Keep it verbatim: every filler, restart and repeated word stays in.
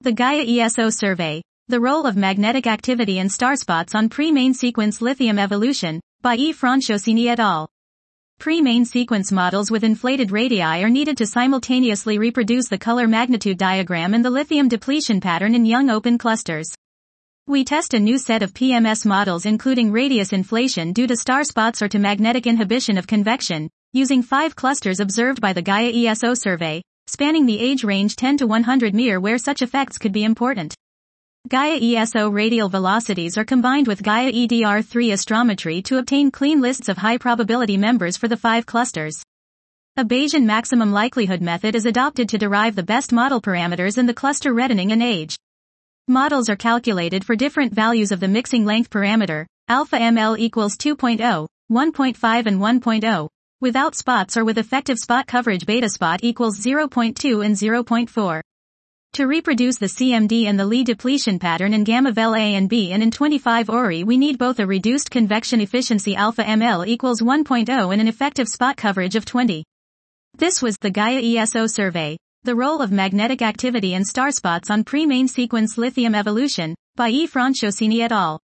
The Gaia E S O Survey. The Role of Magnetic Activity and Starspots on Pre-Main Sequence Lithium Evolution, by E. Francescini et al. Pre-main sequence models with inflated radii are needed to simultaneously reproduce the color magnitude diagram and the lithium depletion pattern in young open clusters. We test a new set of P M S models including radius inflation due to star spots or to magnetic inhibition of convection, using five clusters observed by the Gaia E S O survey, spanning the age range ten to one hundred M E R where such effects could be important. Gaia E S O radial velocities are combined with Gaia E D R three astrometry to obtain clean lists of high-probability members for the five clusters. A Bayesian maximum likelihood method is adopted to derive the best model parameters in the cluster reddening and age. Models are calculated for different values of the mixing length parameter, alpha M L equals two point zero, one point five and one point zero, without spots or with effective spot coverage beta spot equals zero point two and zero point four. To reproduce the C M D and the Lie depletion pattern in gamma vel A and B and in twenty-five Ori we need both a reduced convection efficiency alpha M L equals one point zero and an effective spot coverage of twenty. This was the Gaia E S O survey. The Role of Magnetic Activity and Starspots on Pre-Main Sequence Lithium Evolution, by E. Francescini et al.